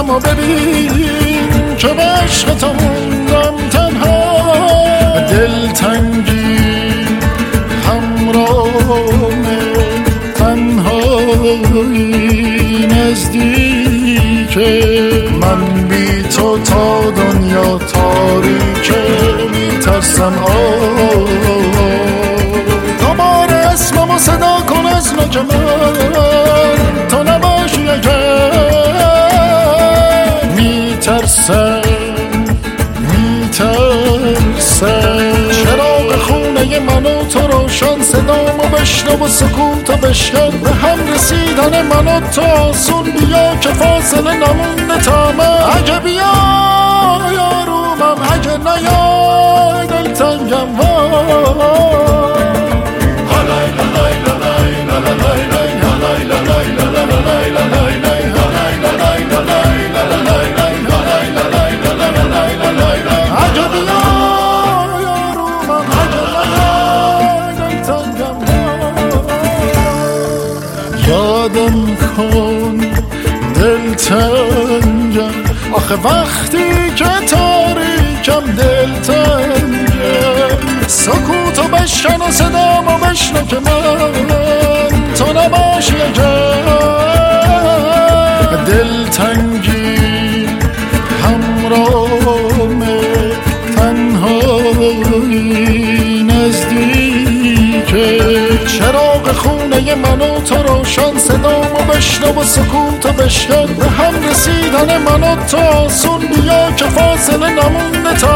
صدامو ببین که به عشق تو موندم تنها، دلتنگی همراهمه، تنهایی نزدیکه، من بی تو تا دنیا تاریکه، میترسم دوباره اسممو صدا کن از نوک من، تو نباشی اگر، میترسم چراغ خونه من و تو روشن، صدامو بشنو و سکوتو بشکن، به هم رسیدن من و تو آسون، بیا که فاصله نمونده تا من، اگه بیای آرومم، اگه نیای دلتنگم یادم کن دلتنگم، آخه وقتی که تاریکم دلتنگم، سکوتو بشکن و صدامو بشنو که من تو نباشی اگر، دلتنگی همراهمه، تنهایی نزدیکه، چراغ خونه من و تو روشن، صدامو بشنو و سکوتو بشکن، به هم رسیدن من و تو آسون، بیا که فاصله نمونده تا